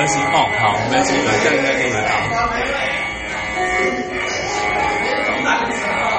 关系哦，好，没关系，这样应该听得到。